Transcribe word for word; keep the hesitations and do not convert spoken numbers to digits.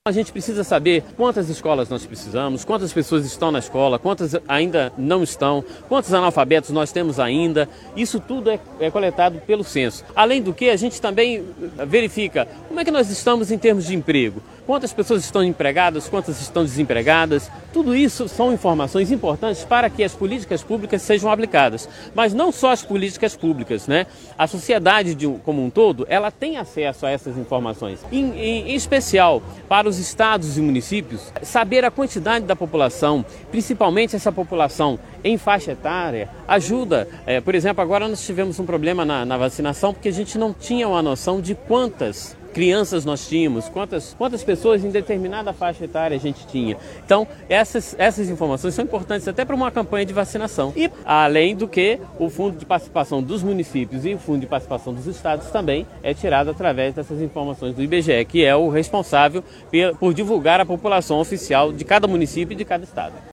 A gente precisa saber quantas escolas nós precisamos, quantas pessoas estão na escola, quantas ainda não estão, quantos analfabetos nós temos ainda. Isso tudo é, é coletado pelo censo. Além do que, a gente também verifica como é que nós estamos em termos de emprego. Quantas pessoas estão empregadas, quantas estão desempregadas. Tudo isso são informações importantes para que as políticas públicas sejam aplicadas. Mas não só as políticas públicas, né? A sociedade de, como um todo, ela tem acesso a essas informações. Em, em, em especial para os estados e municípios, saber a quantidade da população, principalmente essa população em faixa etária, ajuda. É, por exemplo, agora nós tivemos um problema na, na vacinação porque a gente não tinha uma noção de quantas crianças nós tínhamos, quantas, quantas pessoas em determinada faixa etária a gente tinha. Então, essas, essas informações são importantes até para uma campanha de vacinação. E, além do que, o Fundo de Participação dos Municípios e o Fundo de Participação dos Estados também é tirado através dessas informações do I B G E, que é o responsável por divulgar a população oficial de cada município e de cada estado.